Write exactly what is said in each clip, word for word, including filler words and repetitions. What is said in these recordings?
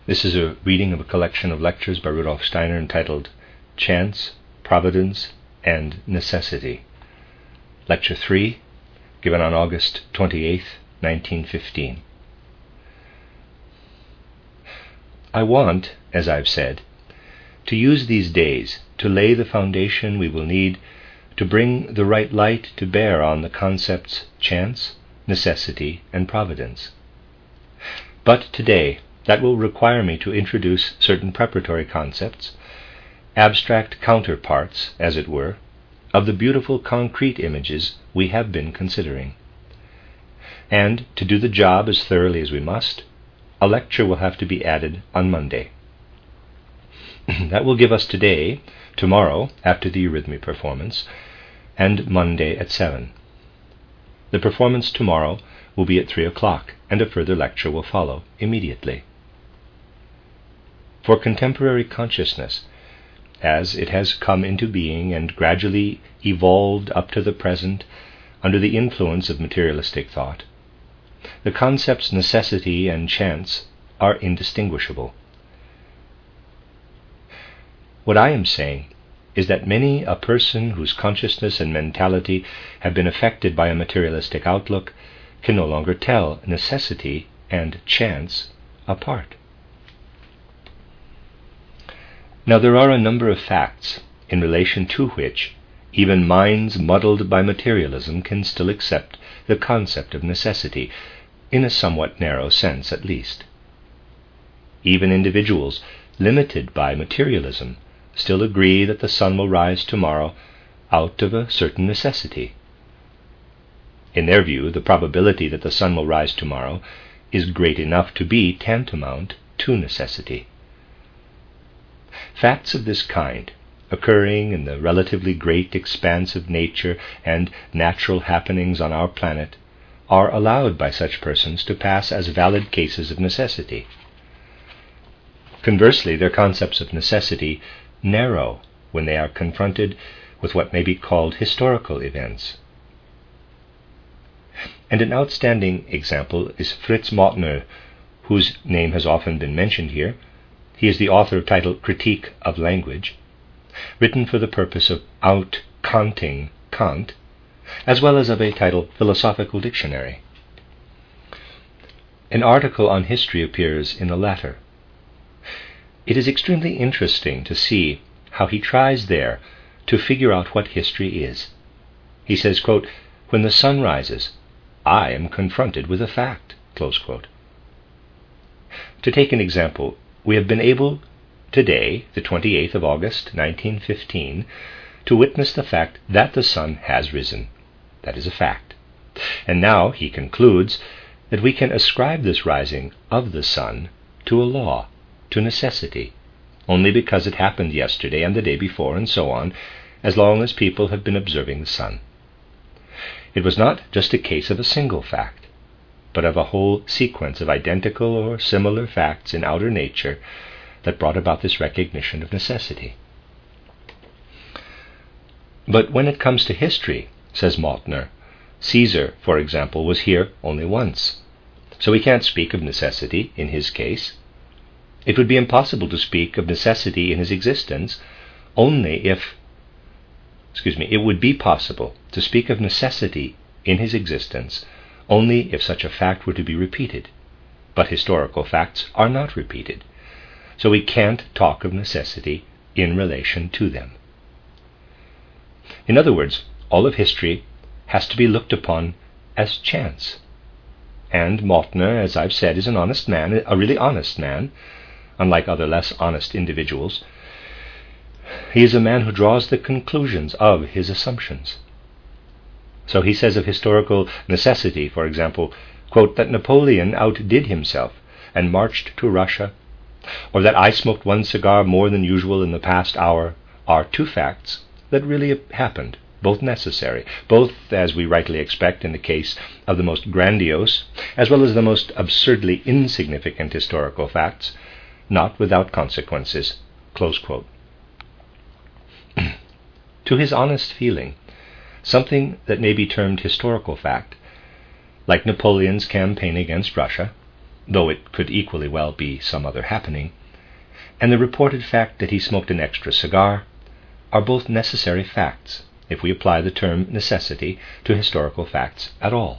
This is a reading of a collection of lectures by Rudolf Steiner entitled Chance, Providence, and Necessity. Lecture three, given on August twenty-eighth, nineteen fifteen. I want, as I've said, to use these days to lay the foundation we will need to bring the right light to bear on the concepts chance, necessity, and providence. But today, that will require me to introduce certain preparatory concepts, abstract counterparts, as it were, of the beautiful concrete images we have been considering. And to do the job as thoroughly as we must, a lecture will have to be added on Monday. That will give us today, tomorrow after the Eurythmy performance, and Monday at seven. The performance tomorrow will be at three o'clock, and a further lecture will follow immediately. For contemporary consciousness, as it has come into being and gradually evolved up to the present under the influence of materialistic thought, the concepts necessity and chance are indistinguishable. What I am saying is that many a person whose consciousness and mentality have been affected by a materialistic outlook can no longer tell necessity and chance apart. Now there are a number of facts in relation to which even minds muddled by materialism can still accept the concept of necessity, in a somewhat narrow sense at least. Even individuals limited by materialism still agree that the sun will rise tomorrow out of a certain necessity. In their view, the probability that the sun will rise tomorrow is great enough to be tantamount to necessity. Facts of this kind, occurring in the relatively great expanse of nature and natural happenings on our planet, are allowed by such persons to pass as valid cases of necessity. Conversely, their concepts of necessity narrow when they are confronted with what may be called historical events. And an outstanding example is Fritz Mautner, whose name has often been mentioned here. He is the author of titled Critique of Language, written for the purpose of out-Kanting Kant, as well as of a titled Philosophical Dictionary. An article on history appears in the latter. It is extremely interesting to see how he tries there to figure out what history is. He says, quote, "When the sun rises, I am confronted with a fact," close quote. To take an example, we have been able today, the twenty-eighth of August, nineteen fifteen, to witness the fact that the sun has risen. That is a fact. And now he concludes that we can ascribe this rising of the sun to a law, to necessity, only because it happened yesterday and the day before and so on, as long as people have been observing the sun. It was not just a case of a single fact, but of a whole sequence of identical or similar facts in outer nature that brought about this recognition of necessity. But when it comes to history, says Mautner, Caesar, for example, was here only once, so we can't speak of necessity in his case. It would be impossible to speak of necessity in his existence only if, excuse me, it would be possible to speak of necessity in his existence only if such a fact were to be repeated. But historical facts are not repeated, so we can't talk of necessity in relation to them. In other words, all of history has to be looked upon as chance. And Mautner, as I've said, is an honest man, a really honest man, unlike other less honest individuals. He is a man who draws the conclusions of his assumptions. So he says of historical necessity, for example, quote, that Napoleon outdid himself and marched to Russia, or that I smoked one cigar more than usual in the past hour, are two facts that really happened, both necessary, both, as we rightly expect in the case of the most grandiose, as well as the most absurdly insignificant historical facts, not without consequences, close quote. To his honest feeling, something that may be termed historical fact, like Napoleon's campaign against Russia, though it could equally well be some other happening, and the reported fact that he smoked an extra cigar are both necessary facts, if we apply the term necessity to historical facts at all.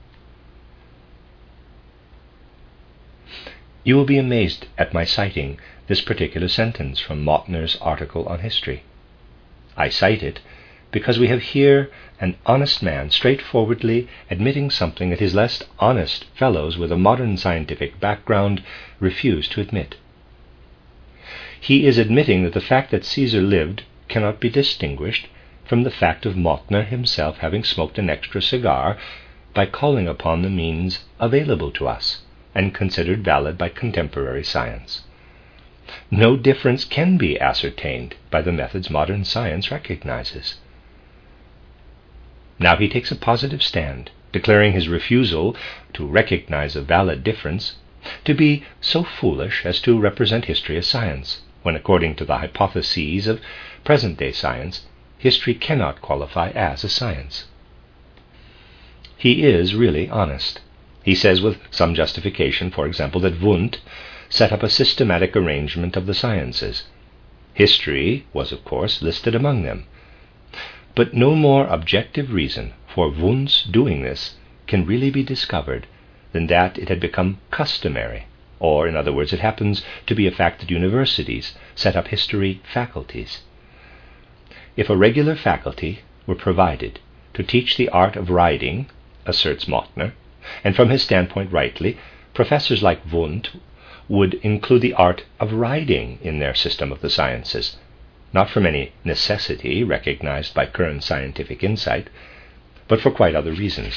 You will be amazed at my citing this particular sentence from Mautner's article on history. I cite it because we have here an honest man straightforwardly admitting something that his less honest fellows with a modern scientific background refuse to admit. He is admitting that the fact that Caesar lived cannot be distinguished from the fact of Mautner himself having smoked an extra cigar by calling upon the means available to us and considered valid by contemporary science. No difference can be ascertained by the methods modern science recognizes. Now he takes a positive stand, declaring his refusal to recognize a valid difference to be so foolish as to represent history as science, when according to the hypotheses of present-day science, history cannot qualify as a science. He is really honest. He says with some justification, for example, that Wundt set up a systematic arrangement of the sciences. History was, of course, listed among them. But no more objective reason for Wundt's doing this can really be discovered than that it had become customary, or, in other words, it happens to be a fact that universities set up history faculties. If a regular faculty were provided to teach the art of riding, asserts Mautner, and from his standpoint rightly, professors like Wundt would include the art of riding in their system of the sciences, not from any necessity recognized by current scientific insight, but for quite other reasons.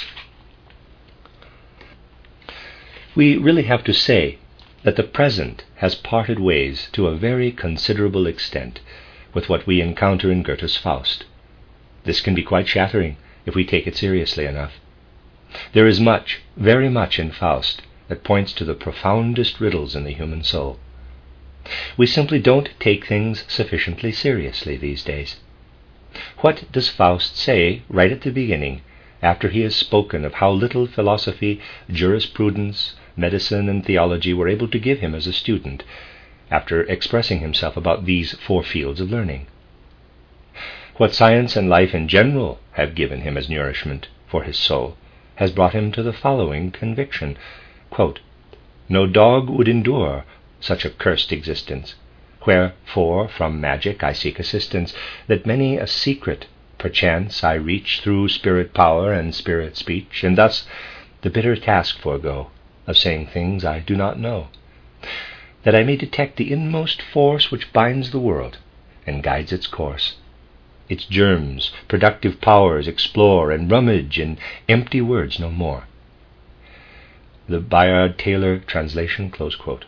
We really have to say that the present has parted ways to a very considerable extent with what we encounter in Goethe's Faust. This can be quite shattering if we take it seriously enough. There is much, very much in Faust that points to the profoundest riddles in the human soul. We simply don't take things sufficiently seriously these days. What does Faust say right at the beginning, after he has spoken of how little philosophy, jurisprudence, medicine, and theology were able to give him as a student, after expressing himself about these four fields of learning? What science and life in general have given him as nourishment for his soul has brought him to the following conviction, quote, "No dog would endure such a cursed existence, wherefore from magic I seek assistance, that many a secret perchance I reach through spirit power and spirit speech, and thus the bitter task forego of saying things I do not know, that I may detect the inmost force which binds the world and guides its course. Its germs, productive powers explore and rummage in empty words no more." The Bayard Taylor translation, close quote.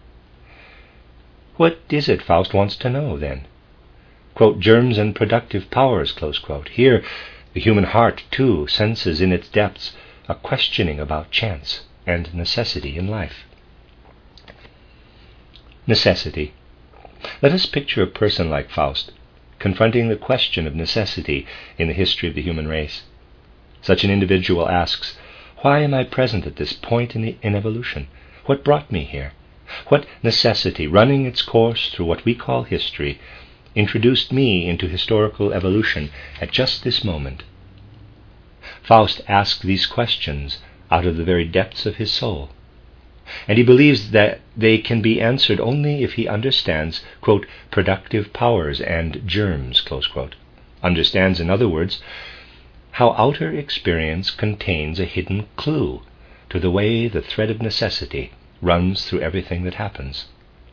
What is it Faust wants to know, then? Quote, germs and productive powers, close quote. Here, the human heart, too, senses in its depths a questioning about chance and necessity in life. Necessity. Let us picture a person like Faust, confronting the question of necessity in the history of the human race. Such an individual asks, why am I present at this point in, the, in evolution? What brought me here? What necessity, running its course through what we call history, introduced me into historical evolution at just this moment? Faust asks these questions out of the very depths of his soul, and he believes that they can be answered only if he understands, quote, productive powers and germs, close quote. Understands, in other words, how outer experience contains a hidden clue to the way the thread of necessity runs through everything that happens.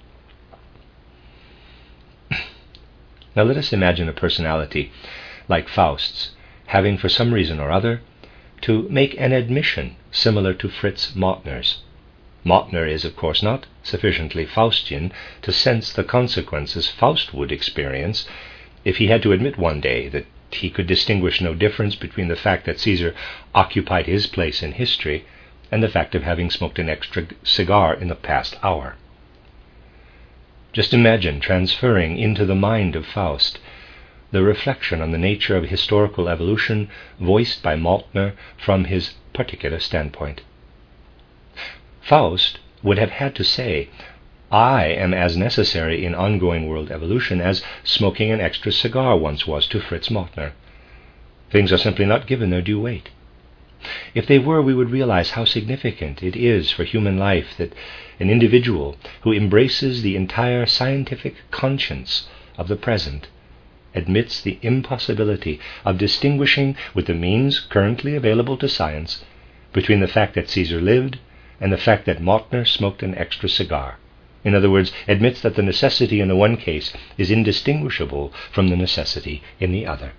Now let us imagine a personality like Faust's, having for some reason or other to make an admission similar to Fritz Mautner's. Mautner is, of course, not sufficiently Faustian to sense the consequences Faust would experience if he had to admit one day that he could distinguish no difference between the fact that Caesar occupied his place in history and the fact of having smoked an extra cigar in the past hour. Just imagine transferring into the mind of Faust the reflection on the nature of historical evolution voiced by Mautner from his particular standpoint. Faust would have had to say, I am as necessary in ongoing world evolution as smoking an extra cigar once was to Fritz Mautner. Things are simply not given their due weight. If they were, we would realize how significant it is for human life that an individual who embraces the entire scientific conscience of the present admits the impossibility of distinguishing with the means currently available to science between the fact that Caesar lived and the fact that Mautner smoked an extra cigar. In other words, admits that the necessity in the one case is indistinguishable from the necessity in the other.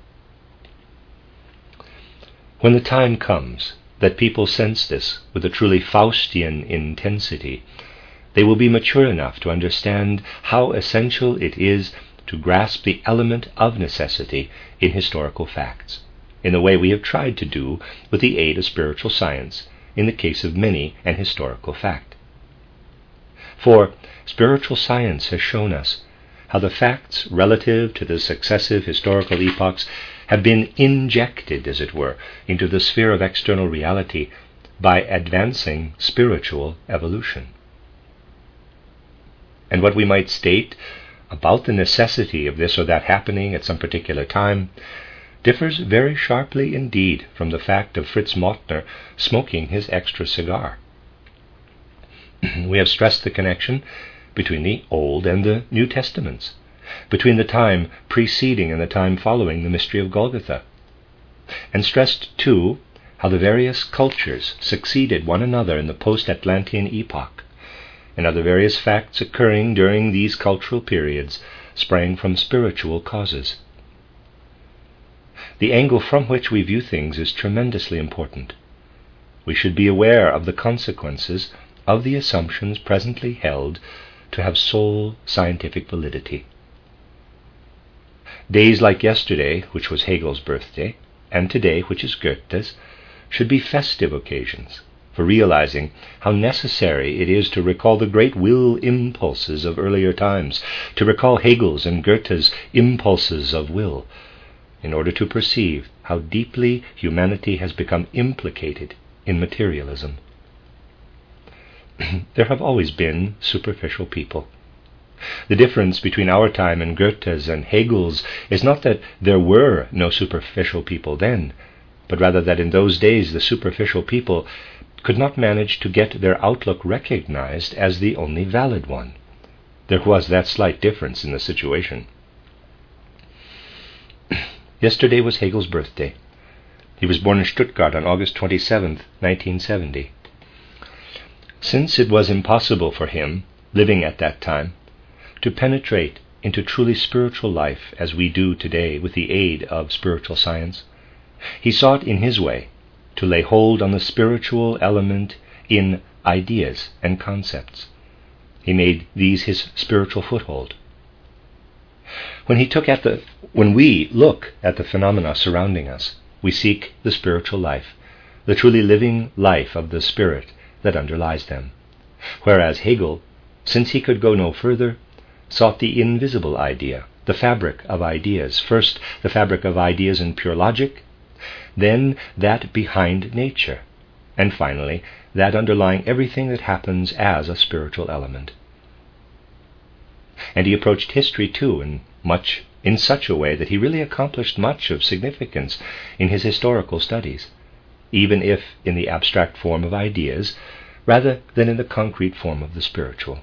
When the time comes that people sense this with a truly Faustian intensity, they will be mature enough to understand how essential it is to grasp the element of necessity in historical facts, in the way we have tried to do with the aid of spiritual science in the case of many an historical fact. For spiritual science has shown us how the facts relative to the successive historical epochs have been injected, as it were, into the sphere of external reality by advancing spiritual evolution. And what we might state about the necessity of this or that happening at some particular time differs very sharply indeed from the fact of Fritz Mautner smoking his extra cigar. We have stressed the connection between the Old and the New Testaments, between the time preceding and the time following the mystery of Golgotha, and stressed, too, how the various cultures succeeded one another in the post-Atlantean epoch, and how the various facts occurring during these cultural periods sprang from spiritual causes. The angle from which we view things is tremendously important. We should be aware of the consequences of the assumptions presently held to have sole scientific validity. Days like yesterday, which was Hegel's birthday, and today, which is Goethe's, should be festive occasions for realizing how necessary it is to recall the great will impulses of earlier times, to recall Hegel's and Goethe's impulses of will, in order to perceive how deeply humanity has become implicated in materialism. There have always been superficial people. The difference between our time and Goethe's and Hegel's is not that there were no superficial people then, but rather that in those days the superficial people could not manage to get their outlook recognized as the only valid one. There was that slight difference in the situation. Yesterday was Hegel's birthday. He was born in Stuttgart on August twenty-seventh, nineteen seventy. Since it was impossible for him, living at that time, to penetrate into truly spiritual life as we do today with the aid of spiritual science, he sought in his way to lay hold on the spiritual element in ideas and concepts. He made these his spiritual foothold. When he took at the, when we look at the phenomena surrounding us, we seek the spiritual life, the truly living life of the spirit that underlies them. Whereas Hegel, since he could go no further, sought the invisible idea, the fabric of ideas, first the fabric of ideas in pure logic, then that behind nature, and finally that underlying everything that happens as a spiritual element. And he approached history too in much in such a way that he really accomplished much of significance in his historical studies, even if in the abstract form of ideas rather than in the concrete form of the spiritual.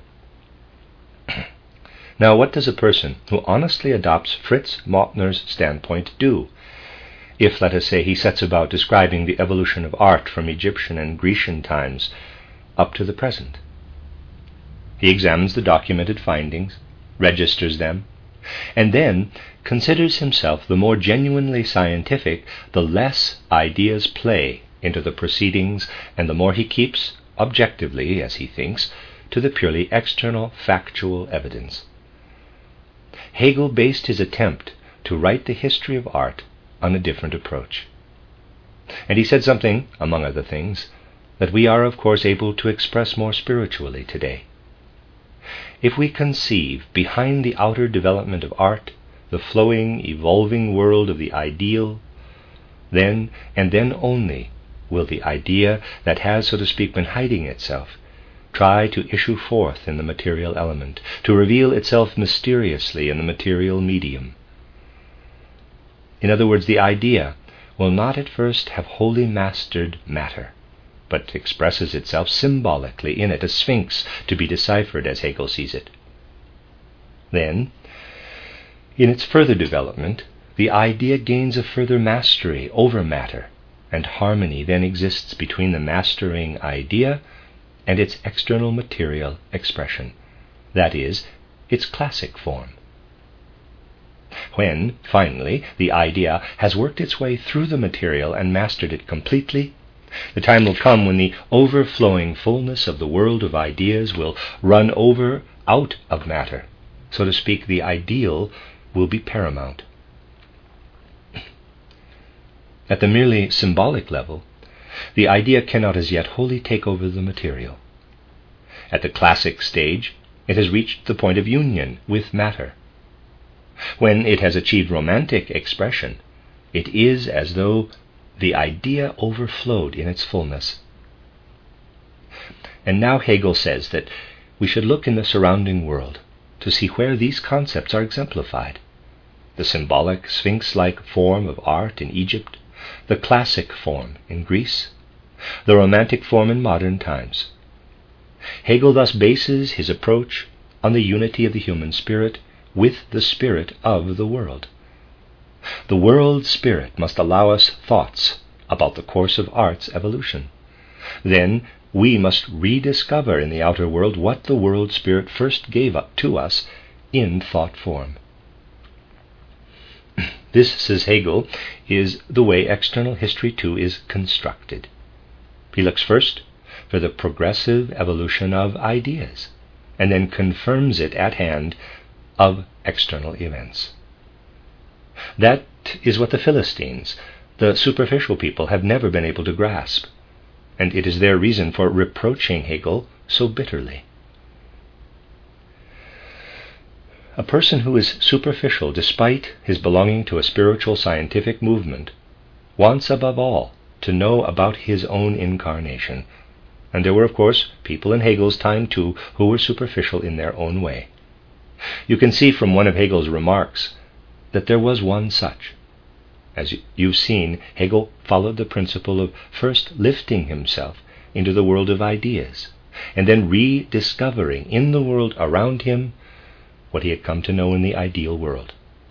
Now, what does a person who honestly adopts Fritz Mautner's standpoint do? If, let us say, he sets about describing the evolution of art from Egyptian and Grecian times up to the present. He examines the documented findings, registers them, and then considers himself the more genuinely scientific the less ideas play into the proceedings, and the more he keeps, objectively, as he thinks, to the purely external factual evidence. Hegel based his attempt to write the history of art on a different approach. And he said something, among other things, that we are of course able to express more spiritually today. If we conceive behind the outer development of art the flowing, evolving world of the ideal, then and then only will the idea that has, so to speak, been hiding itself try to issue forth in the material element, to reveal itself mysteriously in the material medium. In other words, the idea will not at first have wholly mastered matter, but expresses itself symbolically in it, a sphinx to be deciphered as Hegel sees it. Then, in its further development, the idea gains a further mastery over matter, and harmony then exists between the mastering idea and its external material expression, that is, its classic form. When, finally, the idea has worked its way through the material and mastered it completely, the time will come when the overflowing fullness of the world of ideas will run over out of matter. So to speak, the ideal will be paramount. At the merely symbolic level, the idea cannot as yet wholly take over the material. At the classic stage, it has reached the point of union with matter. When it has achieved romantic expression, it is as though the idea overflowed in its fullness. And now Hegel says that we should look in the surrounding world to see where these concepts are exemplified. The symbolic, sphinx-like form of art in Egypt, the classic form in Greece, the romantic form in modern times. Hegel thus bases his approach on the unity of the human spirit with the spirit of the world. The world spirit must allow us thoughts about the course of art's evolution. Then we must rediscover in the outer world what the world spirit first gave up to us in thought form. This, says Hegel, is the way external history too is constructed. He looks first for the progressive evolution of ideas, and then confirms it at hand of external events. That is what the Philistines, the superficial people, have never been able to grasp, and it is their reason for reproaching Hegel so bitterly. A person who is superficial, despite his belonging to a spiritual scientific movement, wants above all to know about his own incarnation. And there were, of course, people in Hegel's time too who were superficial in their own way. You can see from one of Hegel's remarks that there was one such. As you've seen, Hegel followed the principle of first lifting himself into the world of ideas, and then rediscovering in the world around him what he had come to know in the ideal world.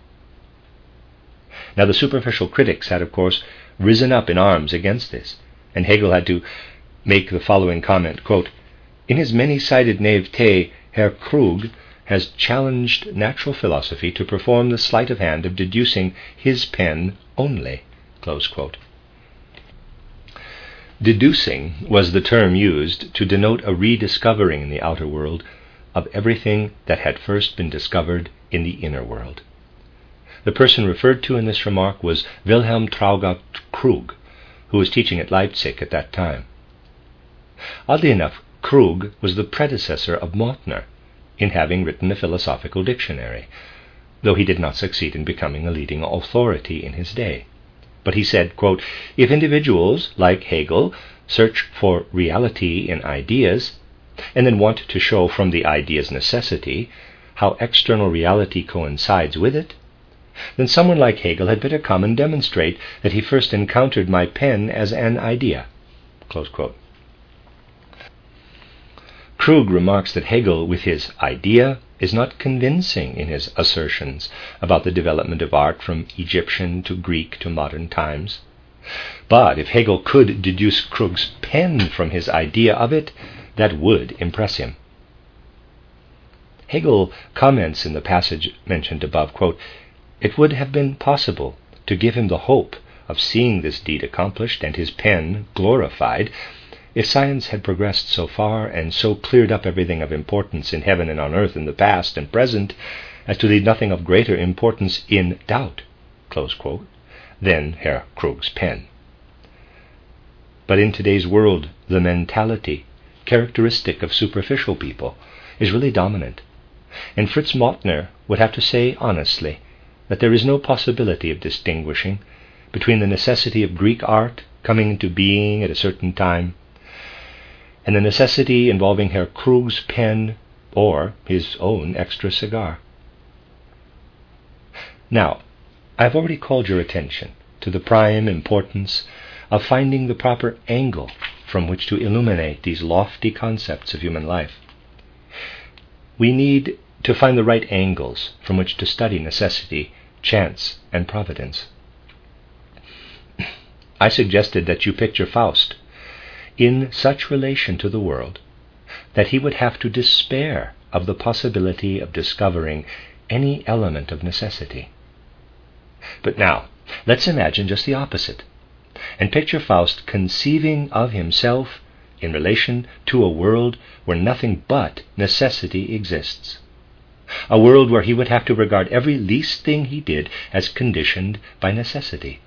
Now the superficial critics had, of course, risen up in arms against this, and Hegel had to make the following comment, quote, "In his many-sided naivete, Herr Krug has challenged natural philosophy to perform the sleight of hand of deducing his pen only." Close quote. Deducing was the term used to denote a rediscovering in the outer world of everything that had first been discovered in the inner world. The person referred to in this remark was Wilhelm Traugott Krug, who was teaching at Leipzig at that time. Oddly enough, Krug was the predecessor of Mautner in having written a philosophical dictionary, though he did not succeed in becoming a leading authority in his day. But he said, quote, "If individuals, like Hegel, search for reality in ideas, and then want to show from the idea's necessity how external reality coincides with it, then someone like Hegel had better come and demonstrate that he first encountered my pen as an idea." Close quote. Krug remarks that Hegel, with his idea, is not convincing in his assertions about the development of art from Egyptian to Greek to modern times. But if Hegel could deduce Krug's pen from his idea of it, that would impress him. Hegel comments in the passage mentioned above, quote, "It would have been possible to give him the hope of seeing this deed accomplished and his pen glorified if science had progressed so far and so cleared up everything of importance in heaven and on earth in the past and present as to leave nothing of greater importance in doubt," close quote, than Herr Krug's pen. But in today's world, the mentality characteristic of superficial people is really dominant, and Fritz Mautner would have to say honestly that there is no possibility of distinguishing between the necessity of Greek art coming into being at a certain time and the necessity involving Herr Krug's pen or his own extra cigar. Now, I have already called your attention to the prime importance of finding the proper angle from which to illuminate these lofty concepts of human life. We need to find the right angles from which to study necessity, chance, and providence. I suggested that you picture Faust in such relation to the world that he would have to despair of the possibility of discovering any element of necessity. But now, let's imagine just the opposite, and picture Faust conceiving of himself in relation to a world where nothing but necessity exists, a world where he would have to regard every least thing he did as conditioned by necessity.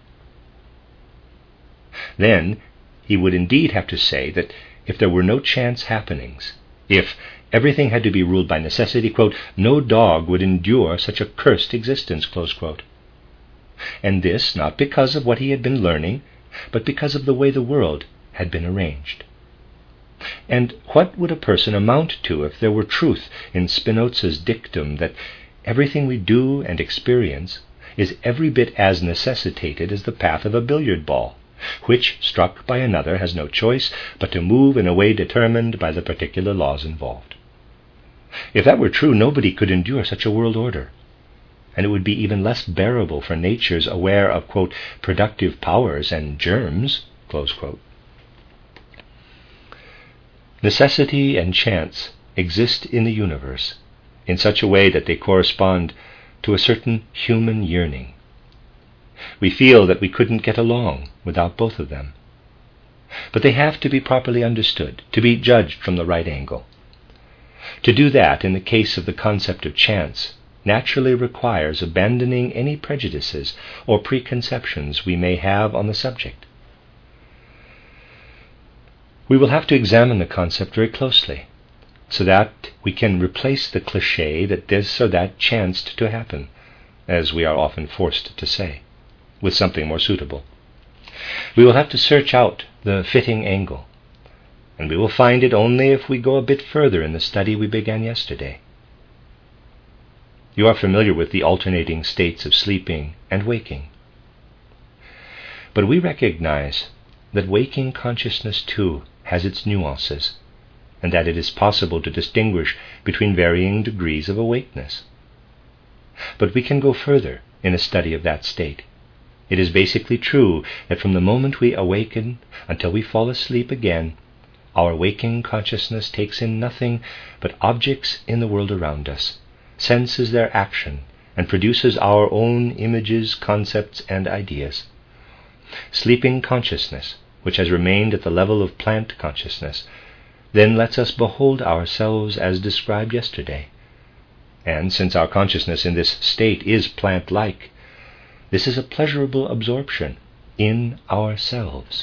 Then he would indeed have to say that if there were no chance happenings, if everything had to be ruled by necessity, quote, no dog would endure such a cursed existence, close quote. And this not because of what he had been learning, but because of the way the world had been arranged. And what would a person amount to if there were truth in Spinoza's dictum that everything we do and experience is every bit as necessitated as the path of a billiard ball, which, struck by another, has no choice but to move in a way determined by the particular laws involved? If that were true, nobody could endure such a world order, and it would be even less bearable for natures aware of, quote, productive powers and germs, close quote. Necessity and chance exist in the universe in such a way that they correspond to a certain human yearning. We feel that we couldn't get along without both of them. But they have to be properly understood, to be judged from the right angle. To do that, in the case of the concept of chance, naturally requires abandoning any prejudices or preconceptions we may have on the subject. We will have to examine the concept very closely, so that we can replace the cliché that this or that chanced to happen, as we are often forced to say, with something more suitable. We will have to search out the fitting angle, and we will find it only if we go a bit further in the study we began yesterday. You are familiar with the alternating states of sleeping and waking. But we recognize that waking consciousness too has its nuances, and that it is possible to distinguish between varying degrees of awakeness. But we can go further in a study of that state. It is basically true that from the moment we awaken until we fall asleep again, our waking consciousness takes in nothing but objects in the world around us, senses their action, and produces our own images, concepts, and ideas. Sleeping consciousness, which has remained at the level of plant consciousness, then lets us behold ourselves as described yesterday. And since our consciousness in this state is plant-like, this is a pleasurable absorption in ourselves.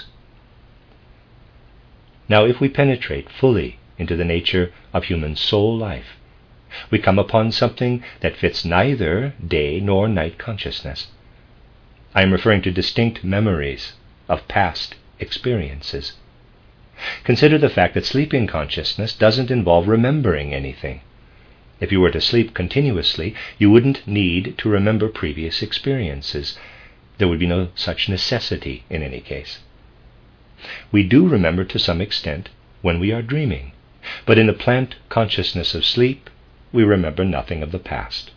Now, if we penetrate fully into the nature of human soul life, we come upon something that fits neither day nor night consciousness. I am referring to distinct memories of past experiences. Consider the fact that sleeping consciousness doesn't involve remembering anything. If you were to sleep continuously, you wouldn't need to remember previous experiences. There would be no such necessity in any case. We do remember to some extent when we are dreaming, but in the plant consciousness of sleep, we remember nothing of the past.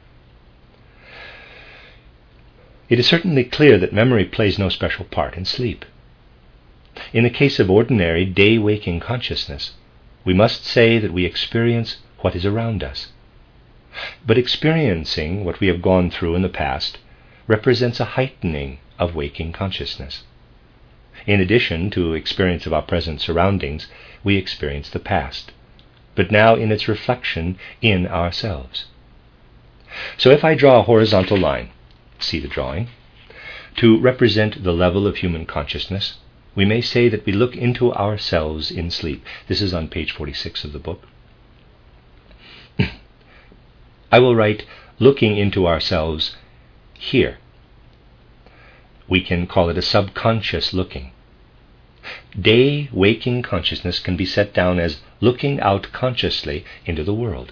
It is certainly clear that memory plays no special part in sleep. In the case of ordinary day-waking consciousness, we must say that we experience what is around us. But experiencing what we have gone through in the past represents a heightening of waking consciousness. In addition to experience of our present surroundings, we experience the past, but now in its reflection in ourselves. So if I draw a horizontal line, see the drawing, to represent the level of human consciousness, we may say that we look into ourselves in sleep. This is on page forty-six of the book. I will write looking into ourselves here. We can call it a subconscious looking. Day waking consciousness can be set down as looking out consciously into the world.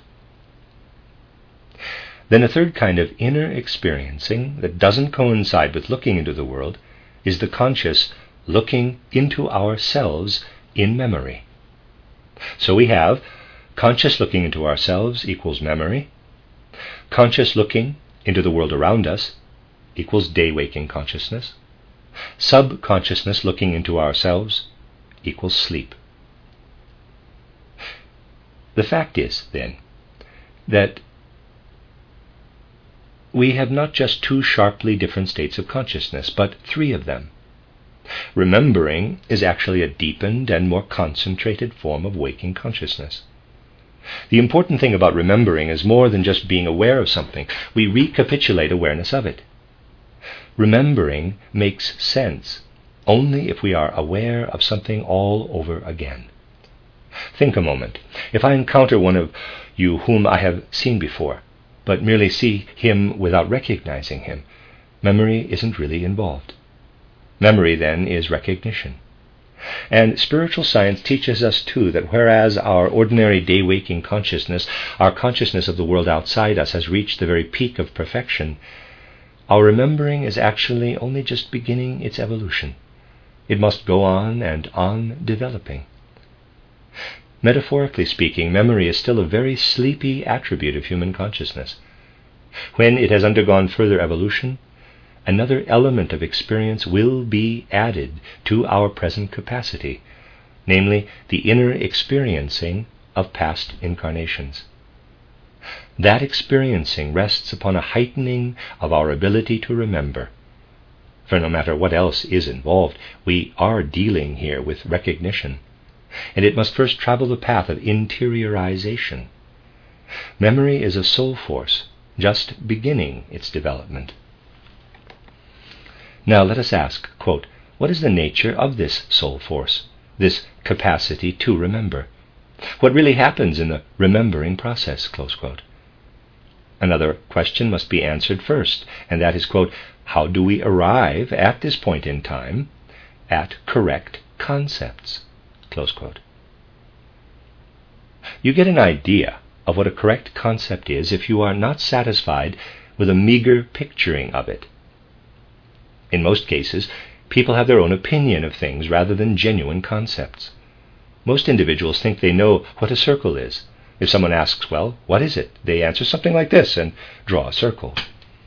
Then a third kind of inner experiencing that doesn't coincide with looking into the world is the conscious looking into ourselves in memory. So we have conscious looking into ourselves equals memory. Conscious looking into the world around us equals day-waking consciousness. Subconsciousness looking into ourselves equals sleep. The fact is, then, that we have not just two sharply different states of consciousness, but three of them. Remembering is actually a deepened and more concentrated form of waking consciousness. The important thing about remembering is more than just being aware of something. We recapitulate awareness of it. Remembering makes sense only if we are aware of something all over again. Think a moment. If I encounter one of you whom I have seen before, but merely see him without recognizing him, memory isn't really involved. Memory, then, is recognition. And spiritual science teaches us, too, that whereas our ordinary day-waking consciousness, our consciousness of the world outside us, has reached the very peak of perfection, our remembering is actually only just beginning its evolution. It must go on and on developing. Metaphorically speaking, memory is still a very sleepy attribute of human consciousness. When it has undergone further evolution, another element of experience will be added to our present capacity, namely the inner experiencing of past incarnations. That experiencing rests upon a heightening of our ability to remember. For no matter what else is involved, we are dealing here with recognition, and it must first travel the path of interiorization. Memory is a soul force, just beginning its development. Now let us ask, quote, what is the nature of this soul force, this capacity to remember? What really happens in the remembering process, close quote? Another question must be answered first, and that is, quote, how do we arrive at this point in time at correct concepts, close quote? You get an idea of what a correct concept is if you are not satisfied with a meager picturing of it. In most cases, people have their own opinion of things rather than genuine concepts. Most individuals think they know what a circle is. If someone asks, well, what is it? They answer something like this and draw a circle.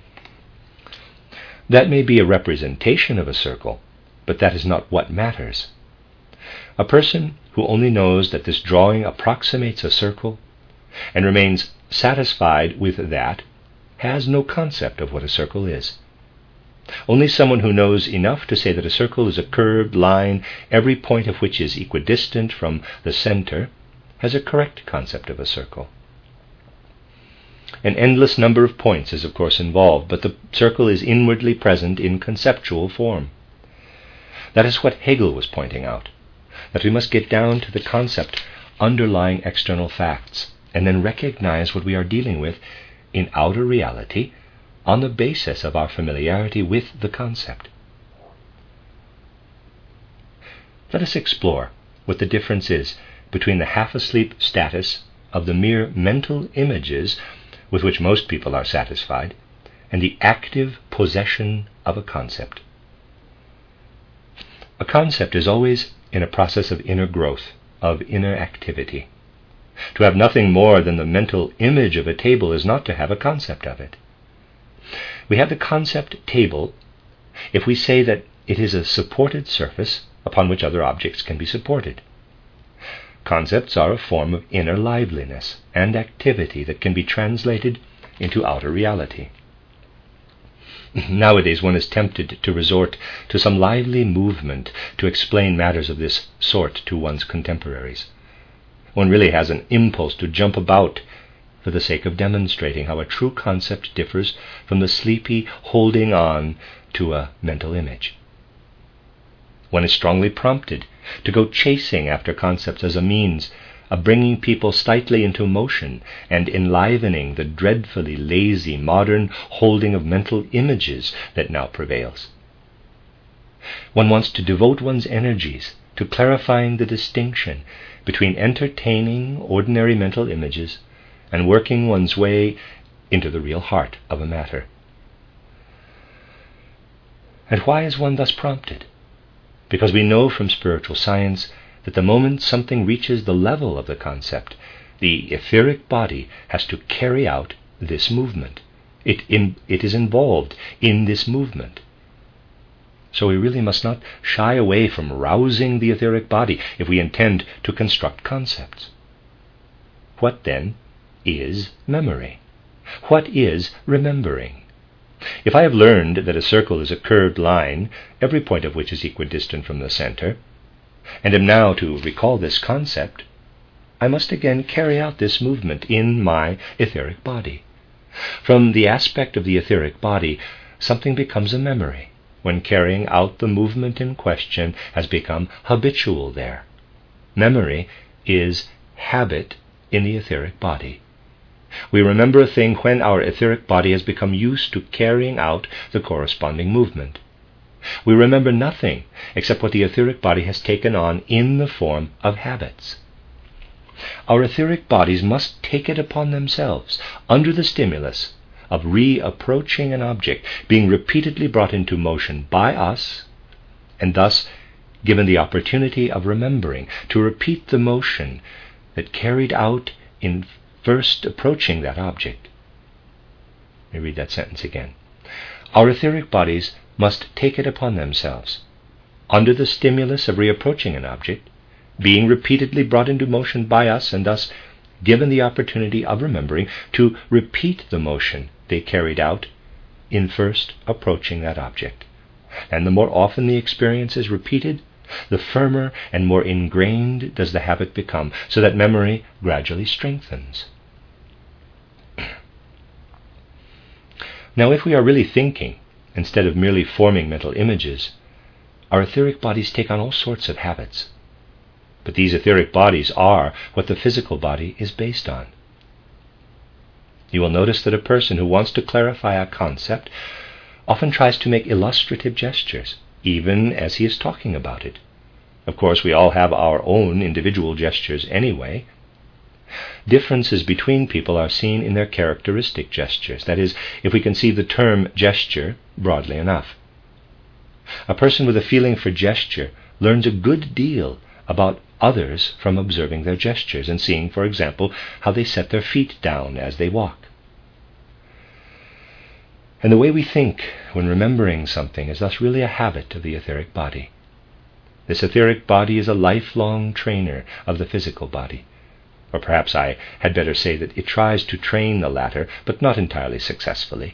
That may be a representation of a circle, but that is not what matters. A person who only knows that this drawing approximates a circle and remains satisfied with that has no concept of what a circle is. Only someone who knows enough to say that a circle is a curved line, every point of which is equidistant from the center, has a correct concept of a circle. An endless number of points is of course involved, but the circle is inwardly present in conceptual form. That is what Hegel was pointing out, that we must get down to the concept underlying external facts, and then recognize what we are dealing with in outer reality on the basis of our familiarity with the concept. Let us explore what the difference is between the half-asleep status of the mere mental images with which most people are satisfied and the active possession of a concept. A concept is always in a process of inner growth, of inner activity. To have nothing more than the mental image of a table is not to have a concept of it. We have the concept table if we say that it is a supported surface upon which other objects can be supported. Concepts are a form of inner liveliness and activity that can be translated into outer reality. Nowadays one is tempted to resort to some lively movement to explain matters of this sort to one's contemporaries. One really has an impulse to jump about for the sake of demonstrating how a true concept differs from the sleepy holding on to a mental image. One is strongly prompted to go chasing after concepts as a means of bringing people slightly into motion and enlivening the dreadfully lazy modern holding of mental images that now prevails. One wants to devote one's energies to clarifying the distinction between entertaining ordinary mental images and working one's way into the real heart of a matter. And why is one thus prompted? Because we know from spiritual science that the moment something reaches the level of the concept, the etheric body has to carry out this movement. It, in, it is involved in this movement. So we really must not shy away from rousing the etheric body if we intend to construct concepts. What then is memory? What is remembering? If I have learned that a circle is a curved line, every point of which is equidistant from the center, and am now to recall this concept, I must again carry out this movement in my etheric body. From the aspect of the etheric body, something becomes a memory when carrying out the movement in question has become habitual there. Memory is habit in the etheric body. We remember a thing when our etheric body has become used to carrying out the corresponding movement. We remember nothing except what the etheric body has taken on in the form of habits. Our etheric bodies must take it upon themselves, under the stimulus of re-approaching an object, being repeatedly brought into motion by us, and thus given the opportunity of remembering, to repeat the motion that carried out in first approaching that object. Let me read that sentence again. Our etheric bodies must take it upon themselves, under the stimulus of reapproaching an object, being repeatedly brought into motion by us, and thus given the opportunity of remembering, to repeat the motion they carried out in first approaching that object. And the more often the experience is repeated, the firmer and more ingrained does the habit become, so that memory gradually strengthens. Now, if we are really thinking, instead of merely forming mental images, our etheric bodies take on all sorts of habits. But these etheric bodies are what the physical body is based on. You will notice that a person who wants to clarify a concept often tries to make illustrative gestures, even as he is talking about it. Of course, we all have our own individual gestures anyway. Differences between people are seen in their characteristic gestures, that is, if we conceive the term gesture broadly enough. A person with a feeling for gesture learns a good deal about others from observing their gestures and seeing, for example, how they set their feet down as they walk. And the way we think when remembering something is thus really a habit of the etheric body. This etheric body is a lifelong trainer of the physical body. Or perhaps I had better say that it tries to train the latter, but not entirely successfully.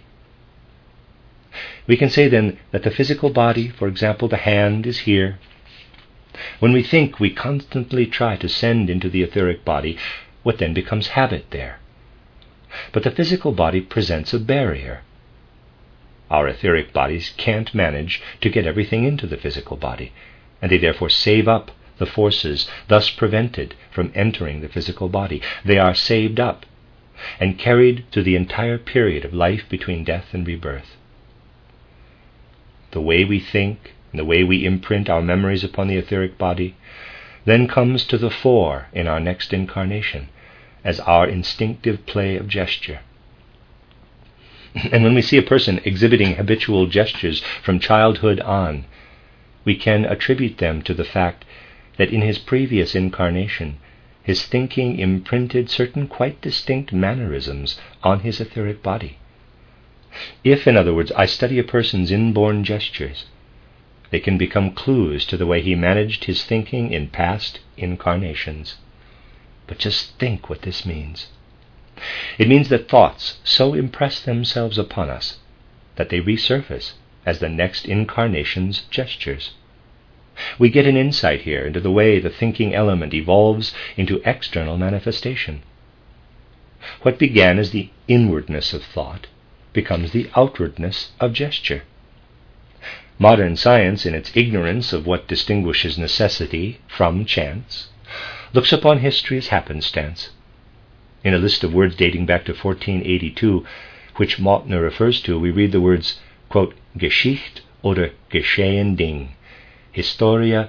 We can say then that the physical body, for example, the hand, is here. When we think, we constantly try to send into the etheric body what then becomes habit there. But the physical body presents a barrier. Our etheric bodies can't manage to get everything into the physical body, and they therefore save up the forces thus prevented from entering the physical body. They are saved up and carried through the entire period of life between death and rebirth. The way we think, and the way we imprint our memories upon the etheric body, then comes to the fore in our next incarnation as our instinctive play of gesture. And when we see a person exhibiting habitual gestures from childhood on, we can attribute them to the fact that in his previous incarnation, his thinking imprinted certain quite distinct mannerisms on his etheric body. If, in other words, I study a person's inborn gestures, they can become clues to the way he managed his thinking in past incarnations. But just think what this means. It means that thoughts so impress themselves upon us that they resurface as the next incarnation's gestures. We get an insight here into the way the thinking element evolves into external manifestation. What began as the inwardness of thought becomes the outwardness of gesture. Modern science, in its ignorance of what distinguishes necessity from chance, looks upon history as happenstance. In a list of words dating back to fourteen eighty-two, which Mautner refers to, we read the words, quote, Geschicht oder Geschehen Ding, Historia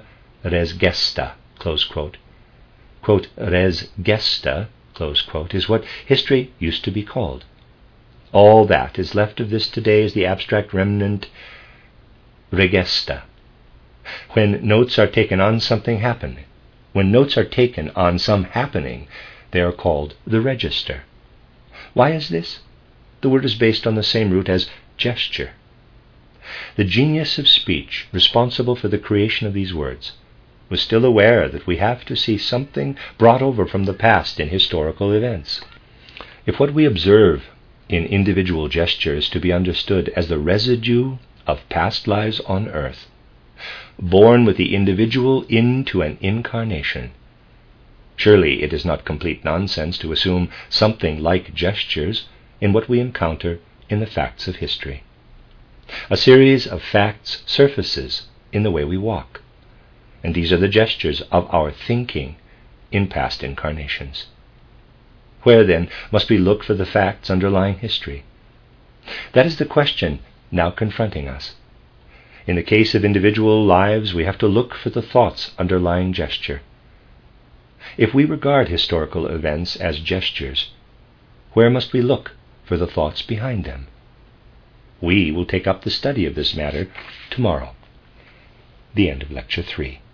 res gesta, close quote. Quote, res gesta, close quote, is what history used to be called. All that is left of this today is the abstract remnant regesta. When notes are taken on something happening, when notes are taken on some happening, they are called the register. Why is this? The word is based on the same root as gesture. The genius of speech, responsible for the creation of these words, was still aware that we have to see something brought over from the past in historical events. If what we observe in individual gesture is to be understood as the residue of past lives on earth, born with the individual into an incarnation, surely it is not complete nonsense to assume something like gestures in what we encounter in the facts of history. A series of facts surfaces in the way we walk, and these are the gestures of our thinking in past incarnations. Where, then, must we look for the facts underlying history? That is the question now confronting us. In the case of individual lives, we have to look for the thoughts underlying gesture. If we regard historical events as gestures, where must we look for the thoughts behind them? We will take up the study of this matter tomorrow. The end of Lecture three.